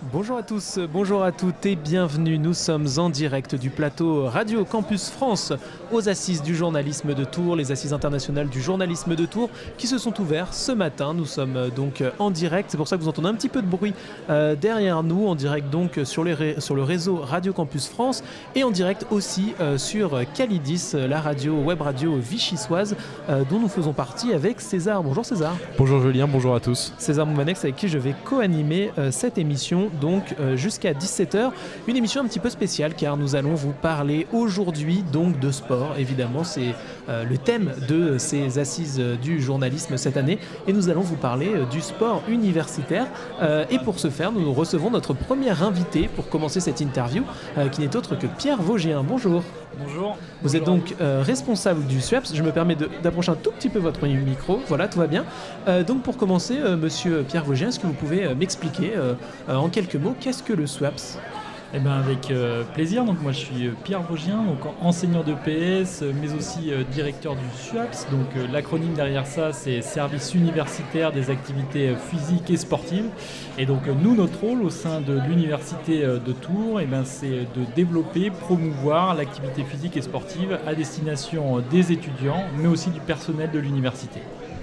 Bonjour à tous, bonjour à toutes et bienvenue. Nous sommes en direct du plateau Radio Campus France aux Assises du journalisme de Tours, les Assises internationales du journalisme de Tours qui se sont ouvertes ce matin. Nous sommes donc en direct, c'est pour ça que vous entendez un petit peu de bruit derrière nous, en direct donc sur le réseau Radio Campus France et en direct aussi sur Calidis, la web radio vichysoise dont nous faisons partie avec César. Bonjour César. Bonjour Julien, bonjour à tous. César Moumanex avec qui je vais co-animer cette émission donc jusqu'à 17h, une émission un petit peu spéciale car nous allons vous parler aujourd'hui donc de sport. Évidemment, c'est le thème de ces assises du journalisme cette année et nous allons vous parler du sport universitaire et pour ce faire, nous recevons notre premier invité pour commencer cette interview qui n'est autre que Pierre Vaugien. Bonjour. Bonjour. Vous êtes donc responsable du SUAPS. Je me permets d'approcher un tout petit peu votre micro. Voilà, tout va bien. Donc pour commencer, monsieur Pierre Vaugien, est-ce que vous pouvez m'expliquer en quelques mots qu'est-ce que le SUAPS ? Eh ben avec plaisir. Donc moi je suis Pierre Vaugien, donc enseignant d'EPS, mais aussi directeur du SUAPS. Donc l'acronyme derrière ça, c'est Service universitaire des activités physiques et sportives. Et donc nous, notre rôle au sein de l'université de Tours, eh ben, c'est de développer, promouvoir l'activité physique et sportive à destination des étudiants, mais aussi du personnel de l'université.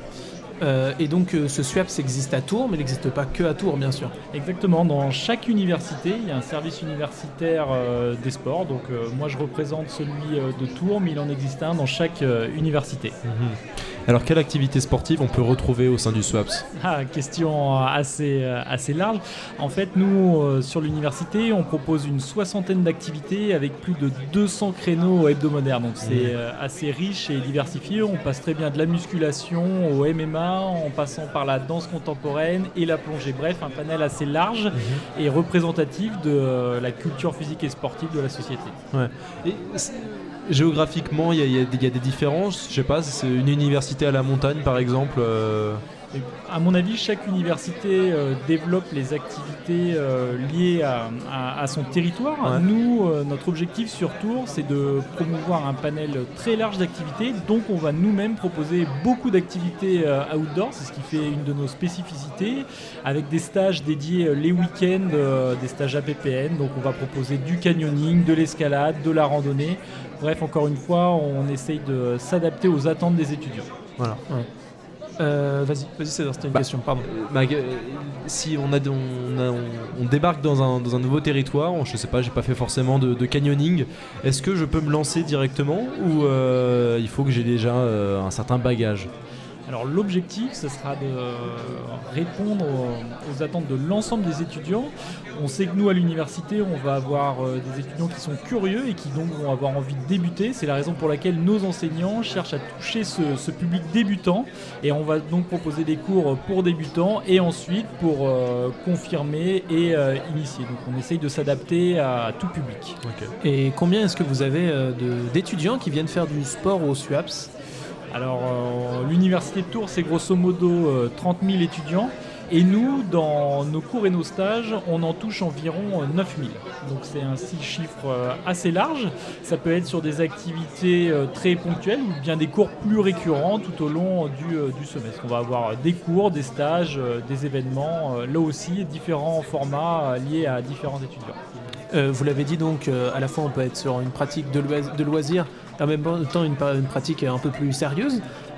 Et donc ce SUAPS existe à Tours, mais il n'existe pas que à Tours, bien sûr. Exactement, dans chaque université, il y a un service universitaire des sports. Donc moi je représente celui de Tours, mais il en existe un dans chaque université. Alors quelle activité sportive on peut retrouver au sein du SUAPS ? Question assez large. En fait, nous, sur l'université, on propose une soixantaine d'activités avec plus de 200 créneaux hebdomadaires. Donc c'est assez riche et diversifié. On passe très bien de la musculation au MMA, en passant par la danse contemporaine et la plongée. Bref, un panel assez large et représentatif de la culture physique et sportive de la société. Ouais. Et géographiquement, il y a des différences. Je sais pas, c'est une université à la montagne par exemple. À mon avis, chaque université développe les activités liées à son territoire. Ouais. Nous, notre objectif sur Tours, c'est de promouvoir un panel très large d'activités. Donc, on va nous-mêmes proposer beaucoup d'activités outdoor. C'est ce qui fait une de nos spécificités, avec des stages dédiés les week-ends, des stages APPN. Donc, on va proposer du canyoning, de l'escalade, de la randonnée. Bref, encore une fois, on essaye de s'adapter aux attentes des étudiants. Voilà. Ouais. Vas-y César, c'était une question, pardon. Si on débarque dans un nouveau territoire, je sais pas, j'ai pas fait forcément de canyoning, est-ce que je peux me lancer directement ou il faut que j'ai déjà un certain bagage ? Alors l'objectif, ce sera de répondre aux attentes de l'ensemble des étudiants. On sait que nous, à l'université, on va avoir des étudiants qui sont curieux et qui donc vont avoir envie de débuter. C'est la raison pour laquelle nos enseignants cherchent à toucher ce public débutant. Et on va donc proposer des cours pour débutants et ensuite pour confirmer et initier. Donc on essaye de s'adapter à tout public. Okay. Et combien est-ce que vous avez d'étudiants qui viennent faire du sport au SUAPS ? Alors, l'université de Tours, c'est grosso modo 30 000 étudiants. Et nous, dans nos cours et nos stages, on en touche environ 9 000. Donc c'est un chiffre assez large. Ça peut être sur des activités très ponctuelles ou bien des cours plus récurrents tout au long du semestre. On va avoir des cours, des stages, des événements, là aussi différents formats liés à différents étudiants. Vous l'avez dit donc, à la fois on peut être sur une pratique de loisir et en même temps une pratique un peu plus sérieuse.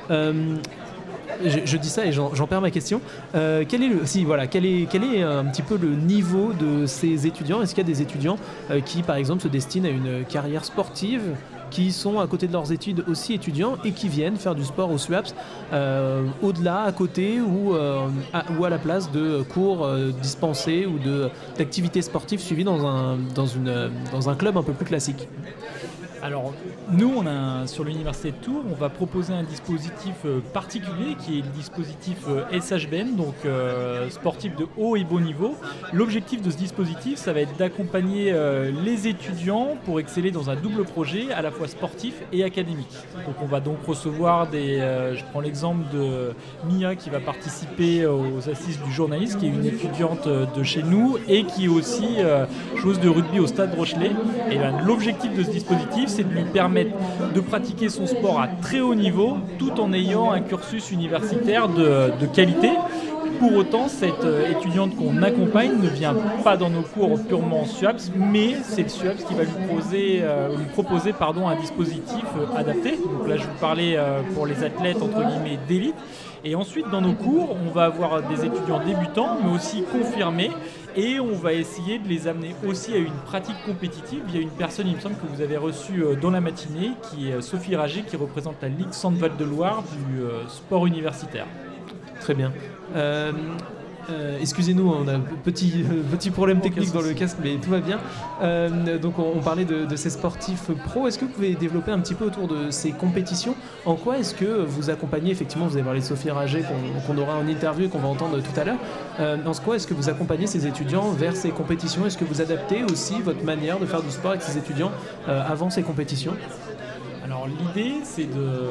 Je dis ça et j'en perds ma question. Quel est un petit peu le niveau de ces étudiants ? Est-ce qu'il y a des étudiants qui, par exemple, se destinent à une carrière sportive, qui sont à côté de leurs études aussi étudiants et qui viennent faire du sport au SUAPS au-delà, à côté ou à la place de cours dispensés ou d'activités sportives suivies dans un club un peu plus classique ? Alors, nous, sur l'université de Tours, on va proposer un dispositif particulier qui est le dispositif SHBN, donc sportif de haut et bon niveau. L'objectif de ce dispositif, ça va être d'accompagner les étudiants pour exceller dans un double projet, à la fois sportif et académique. Donc, on va donc recevoir je prends l'exemple de Mia qui va participer aux assises du journalisme, qui est une étudiante de chez nous et qui est aussi joueuse de rugby au Stade Rochelet. Et bien, l'objectif de ce dispositif, c'est de lui permettre de pratiquer son sport à très haut niveau tout en ayant un cursus universitaire de qualité Pour autant, cette étudiante qu'on accompagne ne vient pas dans nos cours purement SUAPS, mais c'est le SUAPS qui va lui proposer un dispositif adapté. Donc là, je vous parlais pour les athlètes entre guillemets d'élite. Et ensuite, dans nos cours, on va avoir des étudiants débutants, mais aussi confirmés. Et on va essayer de les amener aussi à une pratique compétitive. Il y a une personne, il me semble, que vous avez reçue dans la matinée, qui est Sophie Rager, qui représente la Ligue Centre-Val de Loire du sport universitaire. Très bien. Excusez-nous, on a un petit problème technique dans le casque, mais tout va bien. Donc on parlait de ces sportifs pros. Est-ce que vous pouvez développer un petit peu autour de ces compétitions ? En quoi est-ce que vous accompagnez, effectivement, vous avez parlé de Sophie Rager qu'on aura en interview et qu'on va entendre tout à l'heure. En quoi est-ce que vous accompagnez ces étudiants vers ces compétitions ? Est-ce que vous adaptez aussi votre manière de faire du sport avec ces étudiants avant ces compétitions ? Alors l'idée, c'est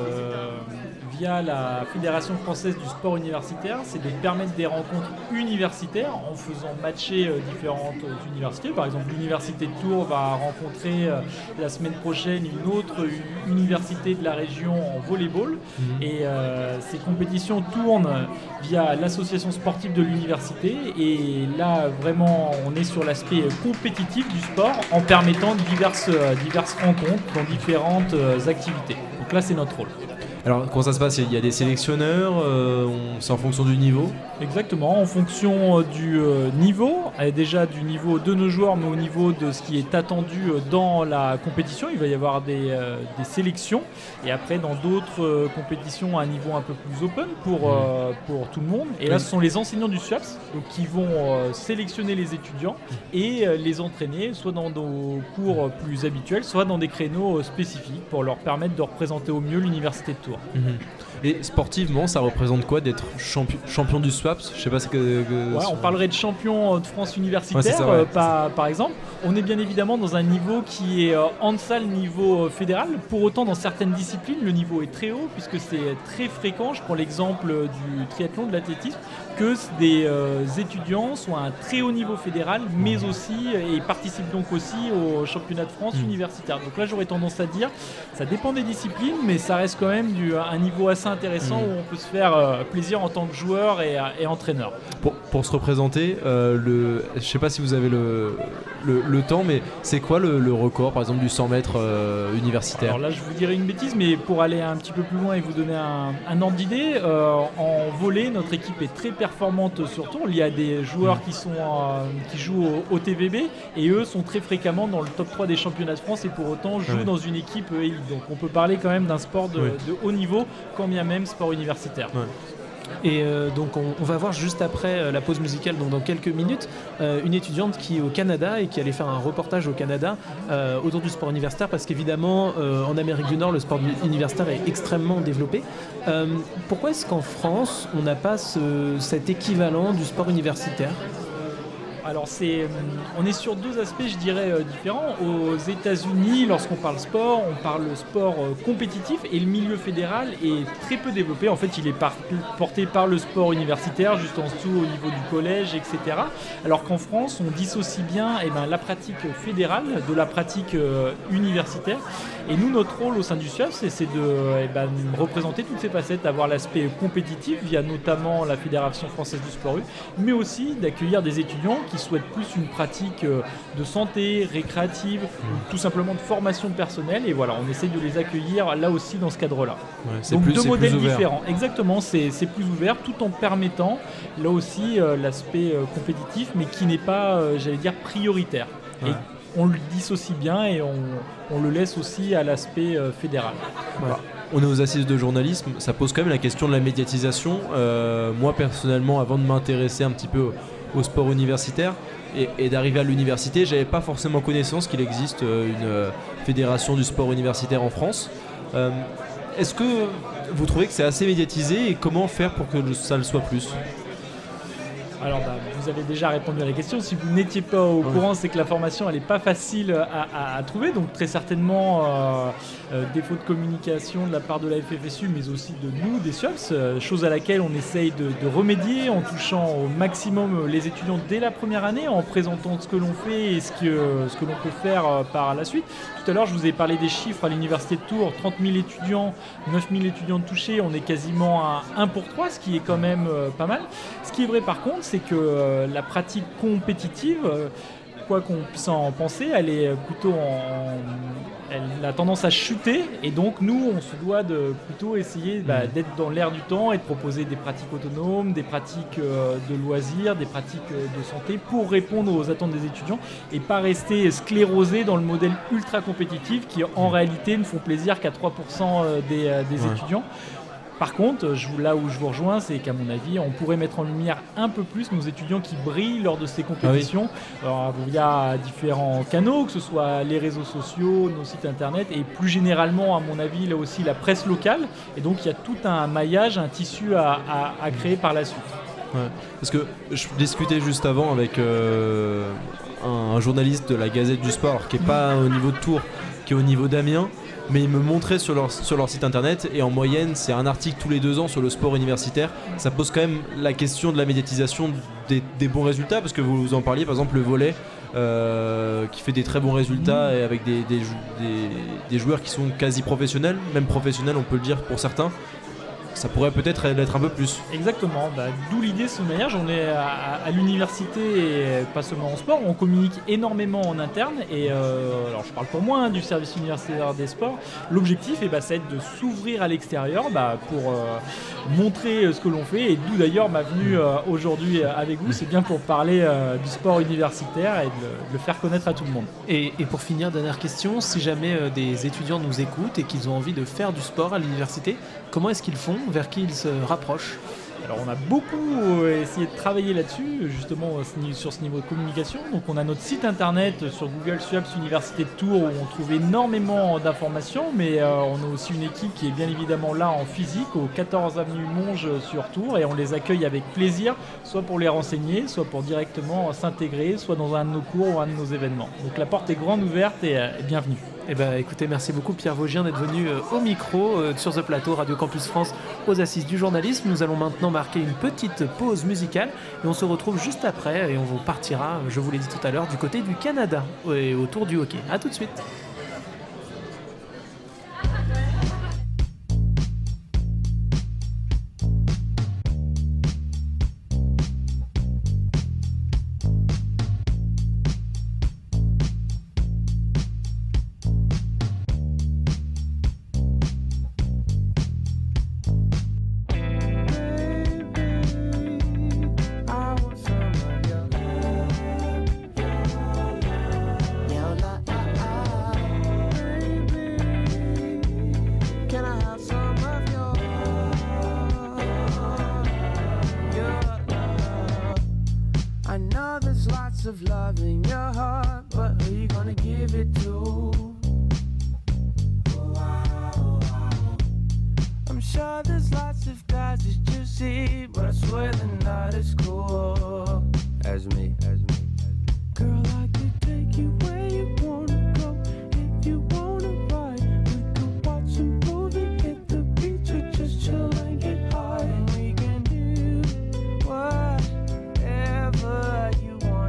via la Fédération française du sport universitaire, c'est de permettre des rencontres universitaires en faisant matcher différentes universités. Par exemple, l'université de Tours va rencontrer la semaine prochaine une autre université de la région en volleyball. Et ces compétitions tournent via l'association sportive de l'université. Et là, vraiment, on est sur l'aspect compétitif du sport en permettant diverses rencontres dans différentes activités. Donc là, c'est notre rôle. Alors comment ça se passe ? Il y a des sélectionneurs, c'est en fonction du niveau ? Exactement, en fonction du niveau, déjà du niveau de nos joueurs, mais au niveau de ce qui est attendu dans la compétition. Il va y avoir des sélections, et après dans d'autres compétitions à un niveau un peu plus open pour tout le monde. Et là, ce sont les enseignants du SUAPS qui vont sélectionner les étudiants et les entraîner, soit dans nos cours plus habituels, soit dans des créneaux spécifiques pour leur permettre de représenter au mieux l'université de Tours. Et sportivement, ça représente quoi d'être champion du SUAPS ? Je sais pas on parlerait de champion de France universitaire, par exemple. On est bien évidemment dans un niveau qui est en deçà le niveau fédéral. Pour autant, dans certaines disciplines, le niveau est très haut puisque c'est très fréquent. Je prends l'exemple du triathlon, de l'athlétisme, que des étudiants soient à un très haut niveau fédéral, mais aussi, et participent donc aussi au championnat de France universitaire. Donc là, j'aurais tendance à dire, ça dépend des disciplines, mais ça reste quand même un niveau assez intéressant où on peut se faire plaisir en tant que joueur et entraîneur. Pour se représenter, je ne sais pas si vous avez le temps, mais c'est quoi le record, par exemple, du 100 mètres universitaire ? Alors là, je vous dirais une bêtise, mais pour aller un petit peu plus loin et vous donner un ordre d'idée, en volley, notre équipe est très performante sur Tours. Il y a des joueurs qui jouent au TVB et eux sont très fréquemment dans le top 3 des championnats de France et pour autant jouent dans une équipe élite. Donc on peut parler quand même d'un sport de haut niveau, quand bien même sport universitaire. Et donc on va voir juste après la pause musicale, donc dans quelques minutes, une étudiante qui est au Canada et qui allait faire un reportage au Canada autour du sport universitaire parce qu'évidemment en Amérique du Nord le sport universitaire est extrêmement développé. Pourquoi est-ce qu'en France on n'a pas cet équivalent du sport universitaire ? Alors on est sur deux aspects, je dirais, différents. Aux États-Unis, lorsqu'on parle sport, on parle sport compétitif et le milieu fédéral est très peu développé. En fait, il est porté par le sport universitaire, juste en dessous au niveau du collège, etc. Alors qu'en France, on dissocie bien la pratique fédérale de la pratique universitaire. Et nous, notre rôle au sein du SUAPS, c'est de représenter toutes ces facettes, d'avoir l'aspect compétitif via notamment la Fédération française du sport U, mais aussi d'accueillir des étudiants qui souhaitent plus une pratique de santé, récréative, ou tout simplement de formation personnelle. Et voilà, on essaie de les accueillir là aussi dans ce cadre-là. Donc deux modèles différents. Exactement, c'est plus ouvert, tout en permettant là aussi l'aspect compétitif, mais qui n'est pas, prioritaire. Ouais. Et on le dissocie bien et on le laisse aussi à l'aspect fédéral. Voilà. On est aux assises de journalisme, ça pose quand même la question de la médiatisation. Moi personnellement, avant de m'intéresser un petit peu au sport universitaire et d'arriver à l'université, j'avais pas forcément connaissance qu'il existe une fédération du sport universitaire en France. Est-ce que vous trouvez que c'est assez médiatisé et comment faire pour que ça le soit plus ? Alors, vous avez déjà répondu à la question. Si vous n'étiez pas au courant, c'est que la formation, elle n'est pas facile à trouver. Donc, très certainement, défaut de communication de la part de la FFSU, mais aussi de nous, des SUAPS, chose à laquelle on essaye de remédier en touchant au maximum les étudiants dès la première année, en présentant ce que l'on fait et ce que l'on peut faire par la suite. Tout à l'heure, je vous ai parlé des chiffres à l'Université de Tours, 30 000 étudiants, 9 000 étudiants touchés, on est quasiment à 1 pour 3, ce qui est quand même pas mal. Ce qui est vrai par contre, c'est que la pratique compétitive, quoi qu'on puisse en penser, elle est plutôt elle a tendance à chuter, et donc nous on se doit de plutôt essayer d'être dans l'air du temps et de proposer des pratiques autonomes, des pratiques de loisirs, des pratiques de santé pour répondre aux attentes des étudiants et pas rester sclérosé dans le modèle ultra compétitif qui en réalité ne font plaisir qu'à 3% des étudiants. Par contre, là où je vous rejoins, c'est qu'à mon avis, on pourrait mettre en lumière un peu plus nos étudiants qui brillent lors de ces compétitions. Alors, il y a différents canaux, que ce soit les réseaux sociaux, nos sites internet et plus généralement, à mon avis, là aussi la presse locale. Et donc, il y a tout un maillage, un tissu à créer par la suite. Ouais. Parce que je discutais juste avant avec un journaliste de la Gazette du Sport qui n'est pas au niveau de Tours, qui est au niveau d'Amiens. Mais ils me montraient sur leur site internet, et en moyenne c'est un article tous les 2 ans sur le sport universitaire. Ça pose quand même la question de la médiatisation des bons résultats, parce que vous en parliez, par exemple le volley qui fait des très bons résultats et avec des joueurs qui sont quasi professionnels, même professionnels on peut le dire pour certains. Ça pourrait peut-être l'être un peu plus. Exactement, d'où l'idée de ce maillage. On est à l'université et pas seulement en sport, on communique énormément en interne et alors je parle pour moi du service universitaire des sports. L'objectif ça va être de s'ouvrir à l'extérieur pour montrer ce que l'on fait, et d'où d'ailleurs ma venue aujourd'hui avec vous, c'est bien pour parler du sport universitaire et de le faire connaître à tout le monde. Et pour finir, dernière question, si jamais des étudiants nous écoutent et qu'ils ont envie de faire du sport à l'université, comment est-ce qu'ils font? Vers qui ils se rapprochent? Alors on a beaucoup essayé de travailler là-dessus, justement sur ce niveau de communication. Donc on a notre site internet sur Google SUAPS Université de Tours où on trouve énormément d'informations, mais on a aussi une équipe qui est bien évidemment là en physique au 14 avenue Monge sur Tours, et on les accueille avec plaisir, soit pour les renseigner, soit pour directement s'intégrer, soit dans un de nos cours ou un de nos événements. Donc la porte est grande ouverte et bienvenue. Écoutez, merci beaucoup Pierre Vaugien d'être venu au micro sur ce plateau Radio Campus France aux Assises du journalisme. Nous allons maintenant marquer une petite pause musicale et on se retrouve juste après et on vous partira, je vous l'ai dit tout à l'heure, du côté du Canada et autour du hockey. A tout de suite. Of love in your heart, but who you gonna give it to? I'm sure there's lots of guys that you see, but I swear they're not as cool as me. Girl, I could take you where you wanna go. If you wanna ride, we could watch a movie, hit the beach, or just chill and get high. And we can do whatever you want.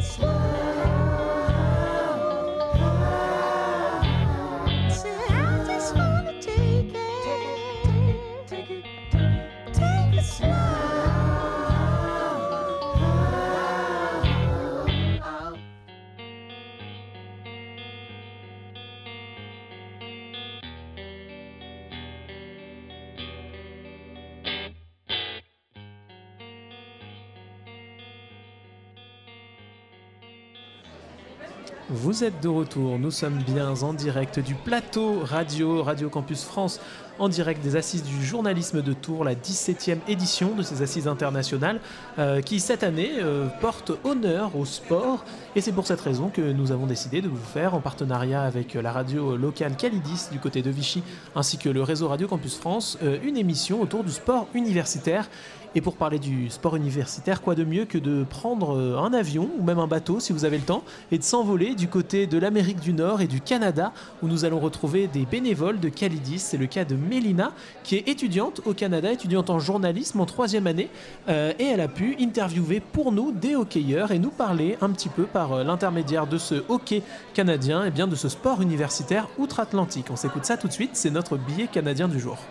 Vous êtes de retour, nous sommes bien en direct du plateau Radio Campus France, en direct des Assises du journalisme de Tours, la 17e édition de ces Assises internationales qui cette année porte honneur au sport. Et c'est pour cette raison que nous avons décidé de vous faire, en partenariat avec la radio locale Calidis du côté de Vichy, ainsi que le réseau Radio Campus France, une émission autour du sport universitaire. Et pour parler du sport universitaire, quoi de mieux que de prendre un avion ou même un bateau si vous avez le temps et de s'envoler du côté de l'Amérique du Nord et du Canada où nous allons retrouver des bénévoles de Calidis. C'est le cas de Mélina qui est étudiante au Canada, étudiante en journalisme en 3e année et elle a pu interviewer pour nous des hockeyeurs et nous parler un petit peu par l'intermédiaire de ce hockey canadien et bien de ce sport universitaire outre-Atlantique. On s'écoute ça tout de suite, c'est notre billet canadien du jour.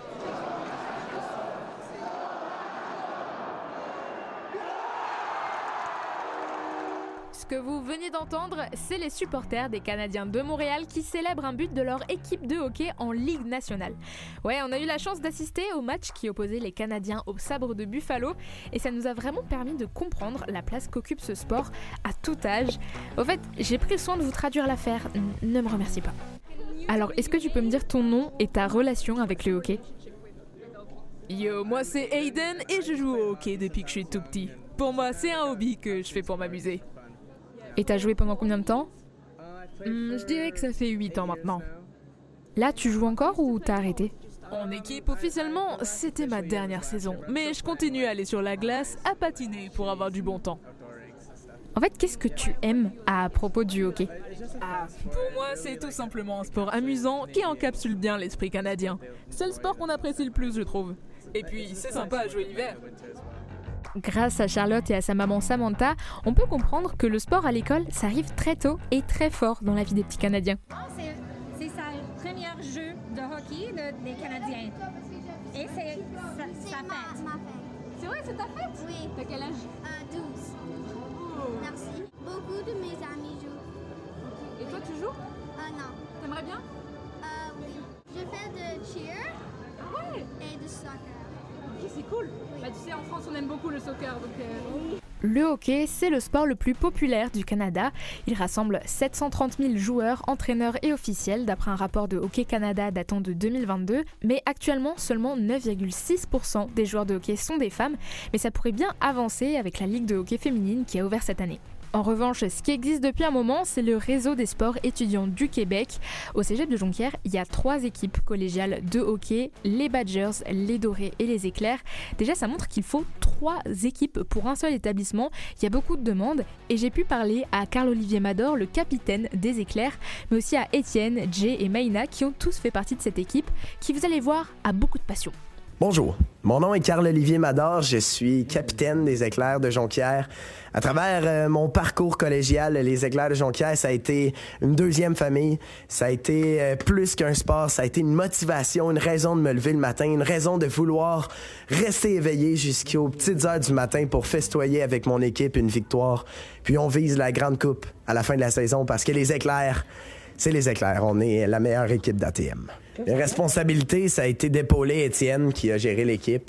Ce que vous venez d'entendre, c'est les supporters des Canadiens de Montréal qui célèbrent un but de leur équipe de hockey en Ligue nationale. Ouais, on a eu la chance d'assister au match qui opposait les Canadiens aux Sabres de Buffalo et ça nous a vraiment permis de comprendre la place qu'occupe ce sport à tout âge. Au fait, j'ai pris le soin de vous traduire l'affaire, ne me remercie pas. Alors, est-ce que tu peux me dire ton nom et ta relation avec le hockey ? Yo, moi c'est Aiden et je joue au hockey depuis que je suis tout petit. Pour moi, c'est un hobby que je fais pour m'amuser. Et t'as joué pendant combien de temps ? Je dirais que ça fait 8 ans maintenant. Là, tu joues encore ou t'as arrêté ? En équipe, officiellement, c'était ma dernière saison. Mais je continue à aller sur la glace, à patiner pour avoir du bon temps. En fait, qu'est-ce que tu aimes à propos du hockey ? Pour moi, c'est tout simplement un sport amusant qui encapsule bien l'esprit canadien. C'est le sport qu'on apprécie le plus, je trouve. Et puis, c'est sympa à jouer l'hiver. Grâce à Charlotte et à sa maman Samantha, on peut comprendre que le sport à l'école, ça arrive très tôt et très fort dans la vie des petits Canadiens. C'est sa première jeu de hockey des Canadiens. Et c'est sa fête. Ma fête. C'est vrai, c'est ta fête? Oui. T'as quel âge? 12. Oh. Merci. Beaucoup de mes amis jouent. Et toi, tu joues? Non. T'aimerais bien? Oui. Je fais de cheer et de soccer. Ok, c'est cool. Oui. Bah, tu sais, en France, on aime beaucoup le soccer, donc... Le hockey, c'est le sport le plus populaire du Canada. Il rassemble 730 000 joueurs, entraîneurs et officiels, d'après un rapport de Hockey Canada datant de 2022. Mais actuellement, seulement 9,6% des joueurs de hockey sont des femmes. Mais ça pourrait bien avancer avec la Ligue de hockey féminine qui a ouvert cette année. En revanche, ce qui existe depuis un moment, c'est le réseau des sports étudiants du Québec. Au cégep de Jonquière, il y a 3 équipes collégiales de hockey, les Badgers, les Dorés et les Éclairs. Déjà, ça montre qu'il faut 3 équipes pour un seul établissement. Il y a beaucoup de demandes et j'ai pu parler à Carl-Olivier Mador, le capitaine des Éclairs, mais aussi à Étienne, Jay et Maïna qui ont tous fait partie de cette équipe qui, vous allez voir, a beaucoup de passion. Bonjour, mon nom est Carl-Olivier Mador, je suis capitaine des Éclairs de Jonquière. À travers mon parcours collégial, les Éclairs de Jonquière, ça a été une deuxième famille, ça a été plus qu'un sport, ça a été une motivation, une raison de me lever le matin, une raison de vouloir rester éveillé jusqu'aux petites heures du matin pour festoyer avec mon équipe une victoire. Puis on vise la grande coupe à la fin de la saison parce que les Éclairs, c'est les Éclairs, on est la meilleure équipe d'ATM. Les responsabilités, ça a été d'épauler Étienne qui a géré l'équipe.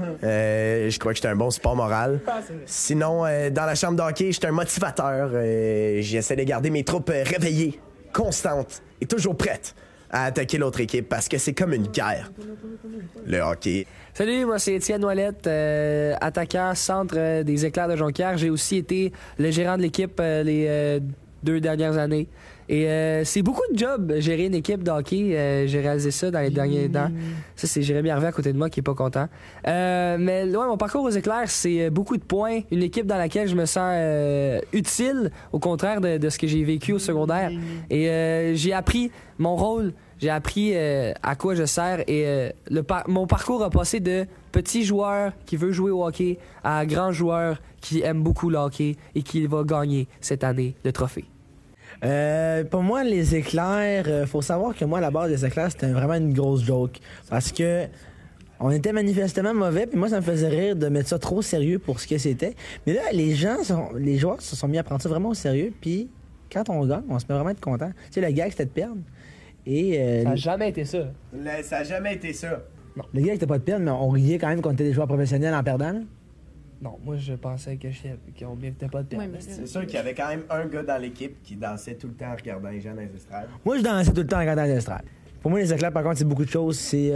Je crois que j'étais un bon support moral. Sinon, dans la chambre d'hockey, j'étais un motivateur. J'essaie de garder mes troupes réveillées, constantes et toujours prêtes à attaquer l'autre équipe parce que c'est comme une guerre, le hockey. Salut, moi c'est Étienne Ouellette, attaquant centre des Éclairs de Jonquière. J'ai aussi été le gérant de l'équipe les 2 dernières années. Et c'est beaucoup de job, gérer une équipe de hockey. J'ai réalisé ça dans les derniers temps. Ça, c'est Jérémy Harvey à côté de moi qui est pas content. Mais ouais, mon parcours aux Éclairs, c'est beaucoup de points. Une équipe dans laquelle je me sens utile, au contraire de ce que j'ai vécu au secondaire. Et j'ai appris mon rôle J'ai appris à quoi je sers et mon parcours a passé de petit joueur qui veut jouer au hockey à grand joueur qui aime beaucoup le hockey et qui va gagner cette année le trophée. Pour moi, les éclairs, faut savoir que moi, à la base des éclairs, c'était vraiment une grosse joke. Parce que on était manifestement mauvais, puis moi, ça me faisait rire de mettre ça trop sérieux pour ce que c'était. Mais là, les joueurs se sont mis à prendre ça vraiment au sérieux, puis quand on gagne, on se met vraiment à être content. Tu sais, le gag, c'était de perdre. Et, ça n'a jamais été ça. Ça n'a jamais été ça. Non, le gag, c'était pas de perdre, mais on riait quand même qu'on était des joueurs professionnels en perdant. Là. Non, moi, je pensais qu'on méritait pas de perdre. Ouais, C'est sûr qu'il y avait quand même un gars dans l'équipe qui dansait tout le temps en regardant les gens dans les estrades. Moi, je dansais tout le temps en regardant les estrades. Pour moi, les éclairs, par contre, c'est beaucoup de choses. C'est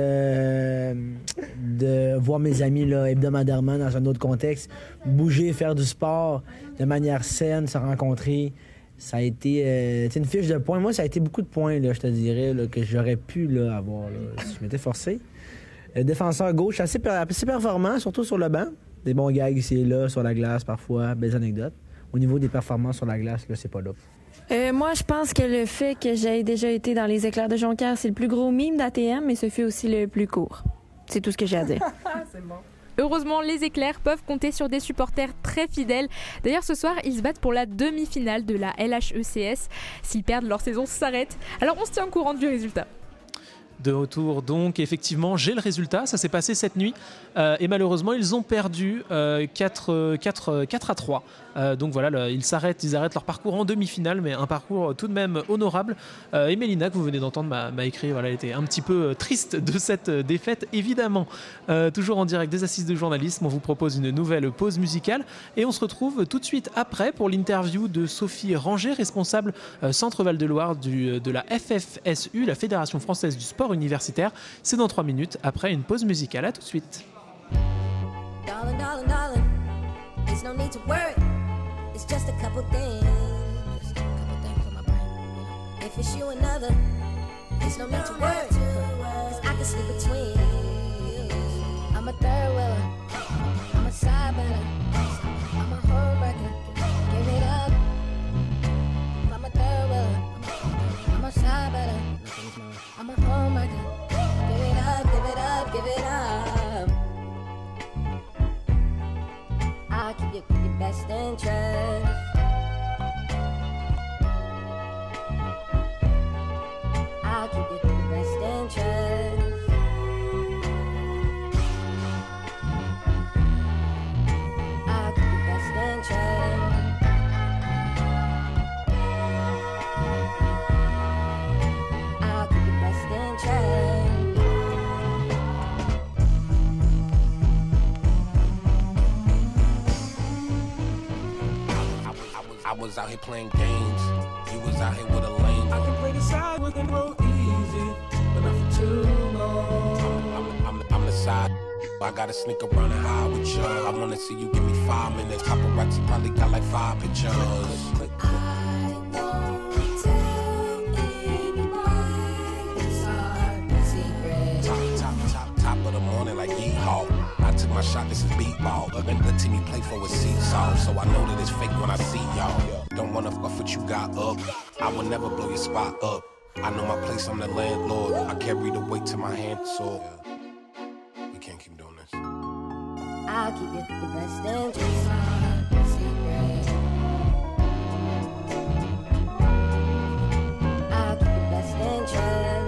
de voir mes amis là, hebdomadairement dans un autre contexte, bouger, faire du sport de manière saine, se rencontrer. Ça a été une fiche de points. Moi, ça a été beaucoup de points, là, je te dirais, là, que j'aurais pu là, avoir là, si je m'étais forcé. Défenseur gauche, assez performant, surtout sur le banc. Des bons gags ici et là, sur la glace parfois, belles anecdotes. Au niveau des performances sur la glace, là, c'est pas là. Moi, je pense que le fait que j'ai déjà été dans les éclairs de Jonquière, c'est le plus gros mime d'ATM, mais ce fut aussi le plus court. C'est tout ce que j'ai à dire. C'est bon. Heureusement, les éclairs peuvent compter sur des supporters très fidèles. D'ailleurs, ce soir, ils se battent pour la demi-finale de la LHECS. S'ils perdent, leur saison s'arrête. Alors, on se tient au courant du résultat. De retour donc, effectivement, j'ai le résultat, ça s'est passé cette nuit et malheureusement ils ont perdu 4-3. Donc voilà, ils arrêtent leur parcours en demi-finale, mais un parcours tout de même honorable. Et Mélina, que vous venez d'entendre, m'a écrit, voilà, elle était un petit peu triste de cette défaite, évidemment. Toujours en direct des Assises de journalisme, on vous propose une nouvelle pause musicale et on se retrouve tout de suite après pour l'interview de Sophie Ranger, responsable Centre Val-de-Loire de la FFSU, la Fédération Française du Sport Universitaire. C'est dans 3 minutes après une pause musicale. À tout de suite. Darling, darling, darling, there's no need to worry. It's just a couple things. On my brain. If it's you and another, there's no need to worry. 'Cause I can sleep between. I'm a third wheeler. I'm a side better. I'm a homewrecker. Give it up. I'm a third wheeler. I'm a side better. I'm a homewrecker. Give it up, give it up, give it up. I'll keep your best interest. I'll keep your best interest. I'll keep your best interest. I'll keep your best interest. I was out here playing games. You was out here with a lame. I can play the side with and roll easy, but not for too long. I'm the side. I gotta sneak around and hide with you. I wanna see you give me 5 minutes. Paparazzi probably got like 5 pictures. Top of the morning like yeehaw. I took my shot, this is beatball. And the team you play for is seesaw. So I know that it's fake when I see y'all. Don't wanna fuck what you got up. I will never blow your spot up. I know my place, I'm the landlord. I carry the weight to my hand, so we can't keep doing this. I'll keep you the best interest. Secret. I'll keep your best interest.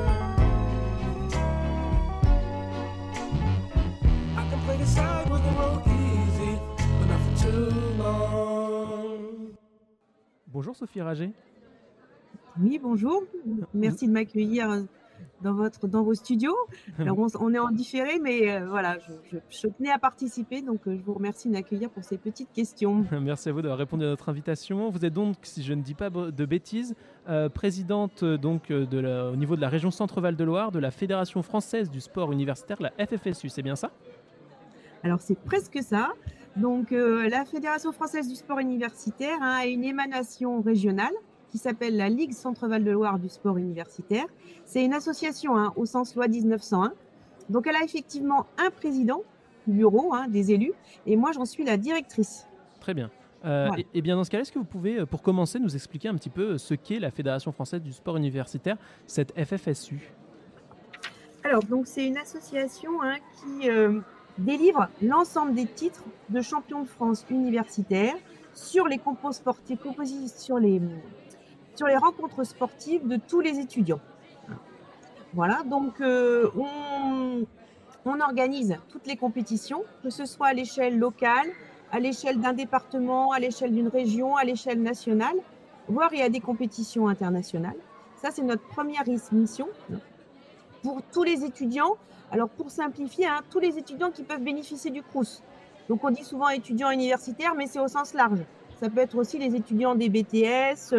I can play the side with the road easy, but not for too long. Bonjour Sophie Rager. Oui, bonjour. Merci de m'accueillir dans vos studios. Alors, on est en différé, mais voilà, je tenais à participer, donc je vous remercie de m'accueillir pour ces petites questions. Merci à vous d'avoir répondu à notre invitation. Vous êtes donc, si je ne dis pas de bêtises, présidente donc, au niveau de la région Centre-Val de Loire de la Fédération Française du Sport Universitaire, la FFSU, c'est bien ça? Alors, c'est presque ça. Donc, la Fédération Française du Sport Universitaire a une émanation régionale qui s'appelle la Ligue Centre-Val de Loire du Sport Universitaire. C'est une association au sens loi 1901. Donc, elle a effectivement un président, bureau des élus, et moi, j'en suis la directrice. Très bien. Voilà. Et bien dans ce cas-là, est-ce que vous pouvez, pour commencer, nous expliquer un petit peu ce qu'est la Fédération française du sport universitaire, cette FFSU? Alors, donc, c'est une association qui délivre l'ensemble des titres de champion de France universitaire sur les sur les rencontres sportives de tous les étudiants. Voilà, donc on organise toutes les compétitions, que ce soit à l'échelle locale, à l'échelle d'un département, à l'échelle d'une région, à l'échelle nationale, voire il y a des compétitions internationales. Ça, c'est notre première mission pour tous les étudiants. Alors, pour simplifier, tous les étudiants qui peuvent bénéficier du Crous. Donc, on dit souvent étudiants universitaires, mais c'est au sens large. Ça peut être aussi les étudiants des BTS,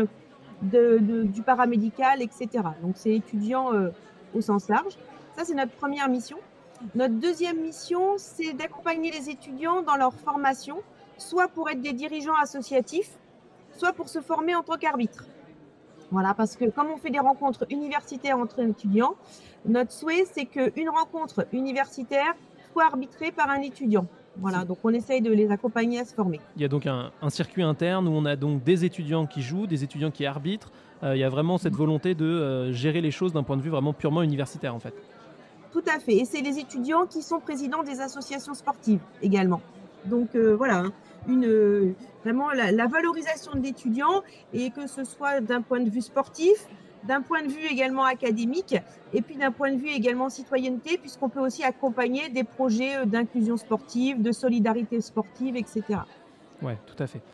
du paramédical, etc. Donc, c'est étudiants au sens large. Ça, c'est notre première mission. Notre deuxième mission, c'est d'accompagner les étudiants dans leur formation, soit pour être des dirigeants associatifs, soit pour se former en tant qu'arbitre. Voilà, parce que comme on fait des rencontres universitaires entre étudiants, notre souhait, c'est qu'une rencontre universitaire soit arbitrée par un étudiant. Voilà, donc on essaye de les accompagner à se former. Il y a donc un circuit interne où on a donc des étudiants qui jouent, des étudiants qui arbitrent. Il y a vraiment cette volonté de gérer les choses d'un point de vue vraiment purement universitaire en fait. Tout à fait. Et c'est les étudiants qui sont présidents des associations sportives également. Donc voilà, vraiment la valorisation de l'étudiant, et que ce soit d'un point de vue sportif, d'un point de vue également académique, et puis d'un point de vue également citoyenneté, puisqu'on peut aussi accompagner des projets d'inclusion sportive, de solidarité sportive, etc. Oui, tout à fait.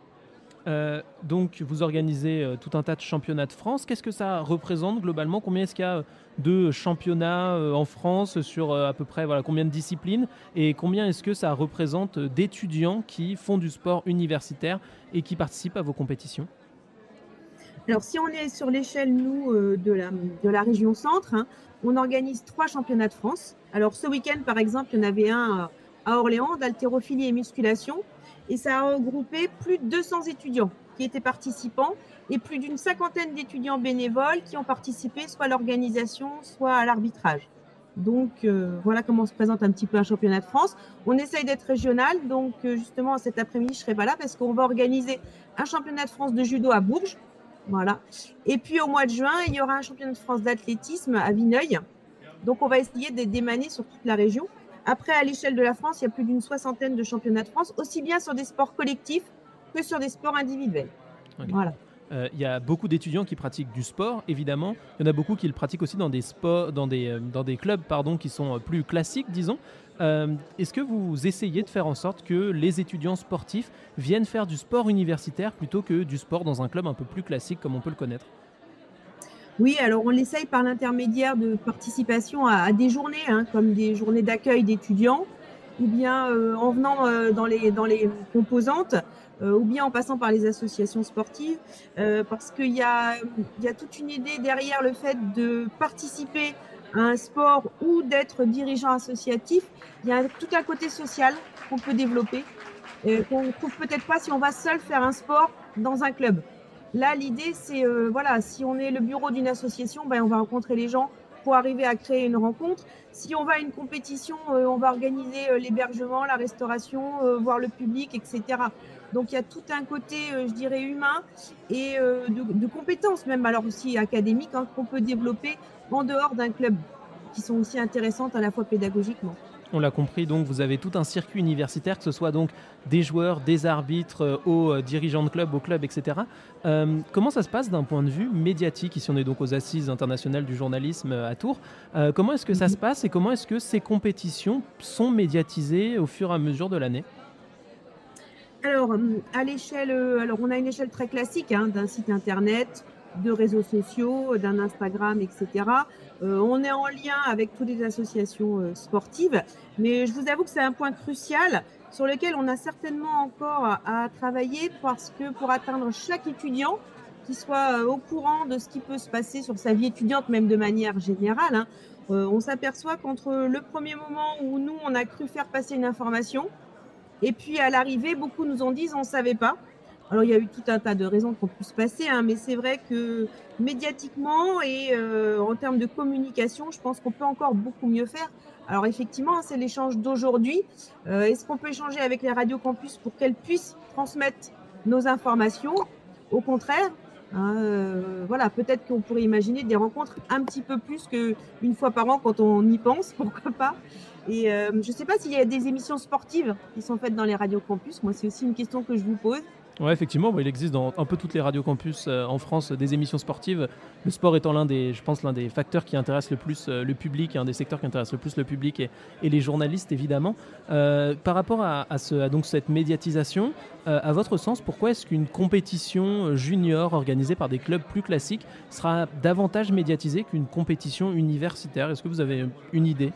Donc vous organisez tout un tas de championnats de France. Qu'est-ce que ça représente globalement? Combien est-ce qu'il y a de championnats en France sur à peu près combien de disciplines? Et combien est-ce que ça représente d'étudiants qui font du sport universitaire et qui participent à vos compétitions? Alors si on est sur l'échelle, nous, de la région centre, on organise 3 championnats de France. Alors ce week-end, par exemple, il y en avait un à Orléans d'haltérophilie et musculation. Et ça a regroupé plus de 200 étudiants qui étaient participants et plus d'une 50aine d'étudiants bénévoles qui ont participé soit à l'organisation, soit à l'arbitrage. Donc voilà comment se présente un petit peu un championnat de France. On essaye d'être régional, donc justement cet après-midi je ne serai pas là parce qu'on va organiser un championnat de France de judo à Bourges. Voilà. Et puis au mois de juin, il y aura un championnat de France d'athlétisme à Vineuil. Donc on va essayer d'être démané sur toute la région. Après, à l'échelle de la France, il y a plus d'une 60aine de championnats de France, aussi bien sur des sports collectifs que sur des sports individuels. Okay. Voilà. Il y a beaucoup d'étudiants qui pratiquent du sport, évidemment. Il y en a beaucoup qui le pratiquent aussi dans des sports, dans des clubs, qui sont plus classiques, disons. Est-ce que vous essayez de faire en sorte que les étudiants sportifs viennent faire du sport universitaire plutôt que du sport dans un club un peu plus classique comme on peut le connaître? Oui, alors on l'essaye par l'intermédiaire de participation à des journées, comme des journées d'accueil d'étudiants, ou bien en venant dans les composantes, ou bien en passant par les associations sportives, parce qu'il y a toute une idée derrière le fait de participer à un sport ou d'être dirigeant associatif. Il y a tout un côté social qu'on peut développer, qu'on ne trouve peut-être pas si on va seul faire un sport dans un club. Là, l'idée, c'est, si on est le bureau d'une association, on va rencontrer les gens pour arriver à créer une rencontre. Si on va à une compétition, on va organiser l'hébergement, la restauration, voir le public, etc. Donc, il y a tout un côté, je dirais, humain et de compétences, même alors aussi académiques, qu'on peut développer en dehors d'un club, qui sont aussi intéressantes à la fois pédagogiquement. On l'a compris, donc vous avez tout un circuit universitaire, que ce soit donc des joueurs, des arbitres, aux dirigeants de clubs, aux clubs, etc. Comment ça se passe d'un point de vue médiatique? Ici, on est donc aux Assises internationales du journalisme à Tours. Comment est-ce que ça se passe et comment est-ce que ces compétitions sont médiatisées au fur et à mesure de l'année? Alors, à l'échelle, on a une échelle très classique d'un site internet, de réseaux sociaux, d'un Instagram, etc. On est en lien avec toutes les associations sportives, mais je vous avoue que c'est un point crucial sur lequel on a certainement encore à travailler, parce que pour atteindre chaque étudiant, qui soit au courant de ce qui peut se passer sur sa vie étudiante, même de manière générale, on s'aperçoit qu'entre le premier moment où nous, on a cru faire passer une information, et puis à l'arrivée, beaucoup nous ont dit on ne savait pas. Alors, il y a eu tout un tas de raisons qui ont pu se passer, mais c'est vrai que médiatiquement et en termes de communication, je pense qu'on peut encore beaucoup mieux faire. Alors, effectivement, c'est l'échange d'aujourd'hui. Est-ce qu'on peut échanger avec les radios campus pour qu'elles puissent transmettre nos informations. Au contraire, hein, voilà, peut-être qu'on pourrait imaginer des rencontres un petit peu plus qu'une fois par an quand on y pense, pourquoi pas. Et je ne sais pas s'il y a des émissions sportives qui sont faites dans les radios campus. Moi, c'est aussi une question que je vous pose. Ouais, effectivement, il existe dans un peu toutes les radios campus en France des émissions sportives. Le sport étant l'un des facteurs qui intéresse le plus le public, un des secteurs qui intéresse le plus le public et les journalistes évidemment. Par rapport à donc cette médiatisation, à votre sens, pourquoi est-ce qu'une compétition junior organisée par des clubs plus classiques sera davantage médiatisée qu'une compétition universitaire? Est-ce que vous avez une idée?